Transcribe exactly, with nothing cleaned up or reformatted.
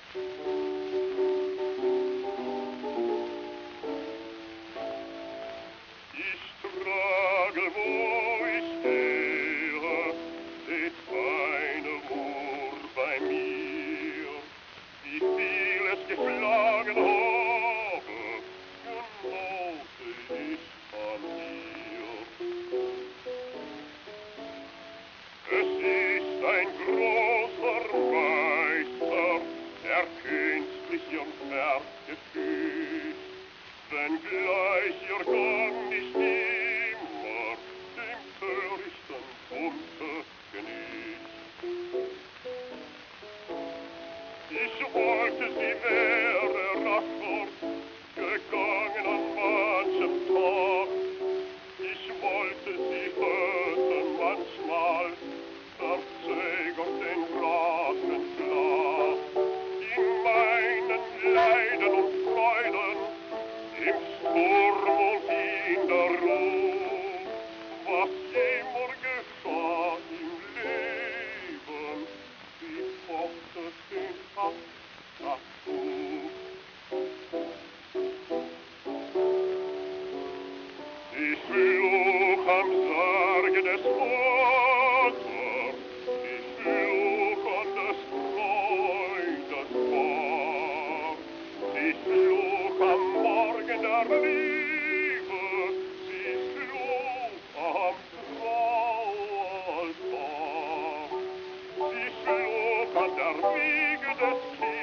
Ich trage, wo ich gehe, steht keine Uhr bei mir. Wie viel es geschlagen habe, genosse ich an mir. Es ist ein großer Meister, der künstlich und fertig ist, wenngleich ihr Gang nicht immer dem törichten Bunte genießt. Ich wollte, sie wäre rascher gegangen an manchem Tag. Ich wollte, sie hörte manchmal verzögert den Rasenschlag. In meinen Leiden und Freuden, im Sturm und in der Ruhe, was immer geschah im Leben, sie focht es den Tag dazu. Ich fluch am Sarge des Vaters, ich fluch an des Freundes Paar, ich fluch am Morgen der Liebe, sie fluch am Traualtar, sie fluch an der Wiege des Kindes,